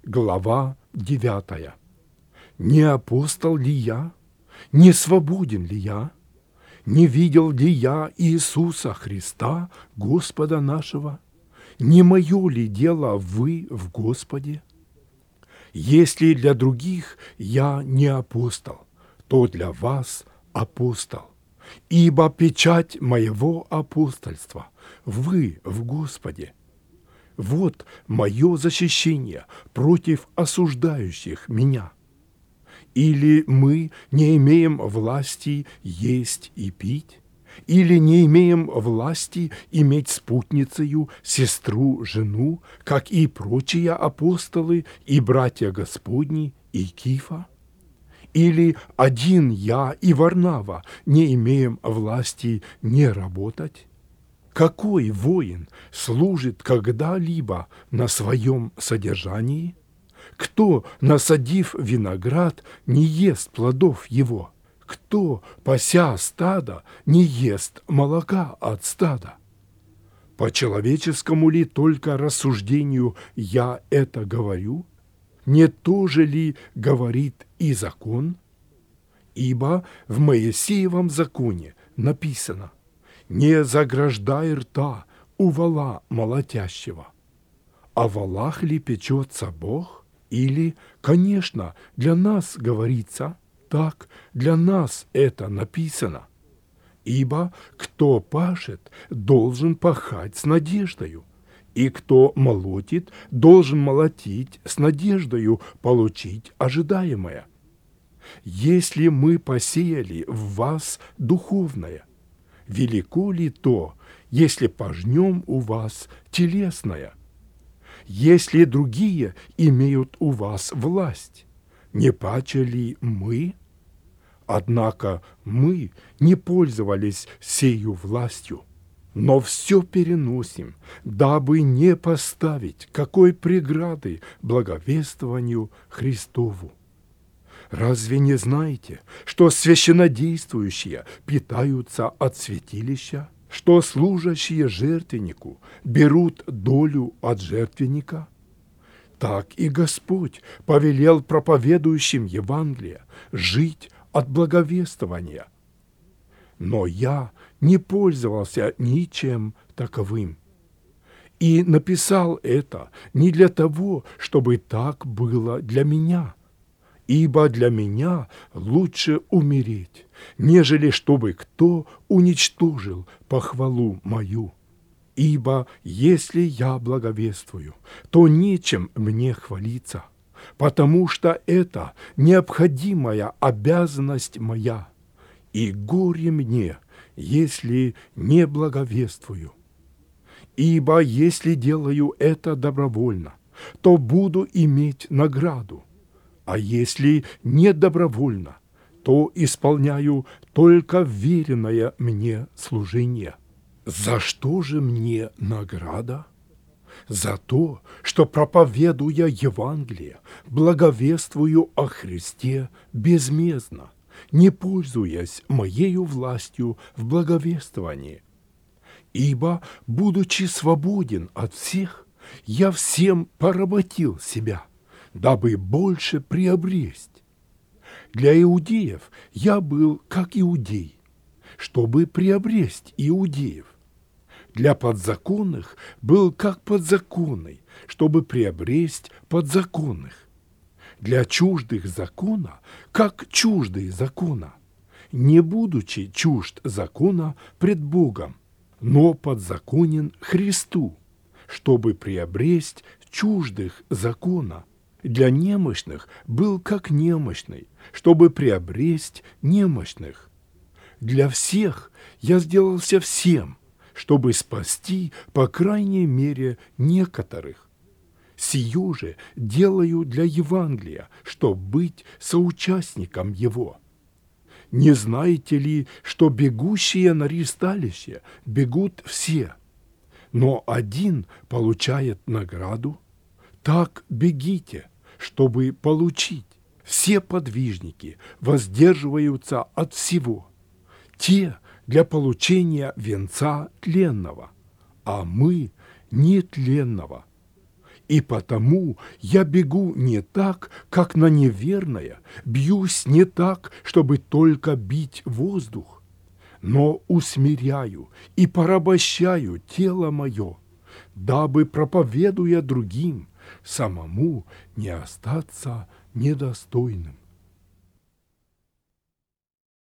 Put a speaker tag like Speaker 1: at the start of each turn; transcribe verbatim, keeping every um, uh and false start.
Speaker 1: глава девятая. Не апостол ли я? Не свободен ли я? Не видел ли я Иисуса Христа, Господа нашего? Не мое ли дело вы в Господе? Если для других я не апостол, то для вас апостол. Ибо печать моего апостольства вы в Господе. Вот мое защищение против осуждающих меня. Или мы не имеем власти есть и пить? Или не имеем власти иметь спутницею сестру, жену, как и прочие апостолы и братья Господни и Кифа? Или один я и Варнава не имеем власти не работать? Какой воин служит когда-либо на своем содержании? Кто, насадив виноград, не ест плодов его? Кто, пася стадо, не ест молока от стада? По человеческому ли только рассуждению я это говорю? Не то же ли говорит и закон? Ибо в Моисеевом законе написано: «Не заграждай рта у вола молотящего». А в волах ли печется Бог? Или, конечно, для нас говорится, так для нас это написано. Ибо кто пашет, должен пахать с надеждою, и кто молотит, должен молотить с надеждою получить ожидаемое. Если мы посеяли в вас духовное, велико ли то, если пожнем у вас телесное? Если другие имеют у вас власть, не паче ли мы? Однако мы не пользовались сею властью, но все переносим, дабы не поставить какой преграды благовествованию Христову. Разве не знаете, что священнодействующие питаются от святилища, что служащие жертвеннику берут долю от жертвенника? Так и Господь повелел проповедующим Евангелие жить от благовествования. Но я не пользовался ничем таковым. И написал это не для того, чтобы так было для меня, ибо для меня лучше умереть, нежели чтобы кто уничтожил похвалу мою. Ибо если я благовествую, то нечем мне хвалиться, потому что это необходимая обязанность моя, и горе мне, если не благовествую. Ибо если делаю это добровольно, то буду иметь награду, а если не добровольно, то исполняю только веренное мне служение. За что же мне награда? За то, что, проповедуя Евангелие, благовествую о Христе безмездно, не пользуясь моею властью в благовествовании. Ибо, будучи свободен от всех, я всем поработил себя, дабы больше приобресть. Для иудеев я был как иудей, чтобы приобресть иудеев. Для подзаконных был как подзаконный, чтобы приобресть подзаконных. Для чуждых закона, как чуждые закона, не будучи чужд закона пред Богом, но подзаконен Христу, чтобы приобресть чуждых закона. Для немощных был как немощный, чтобы приобресть немощных. Для всех я сделался всем, чтобы спасти, по крайней мере, некоторых. Сию же делаю для Евангелия, чтобы быть соучастником его. Не знаете ли, что бегущие на ристалище бегут все, но один получает награду? Так бегите, чтобы получить. Все подвижники воздерживаются от всего. Те для получения венца тленного, а мы нетленного. И потому я бегу не так, как на неверное, бьюсь не так, чтобы только бить воздух, но усмиряю и порабощаю тело мое, дабы, проповедуя другим, самому не остаться недостойным.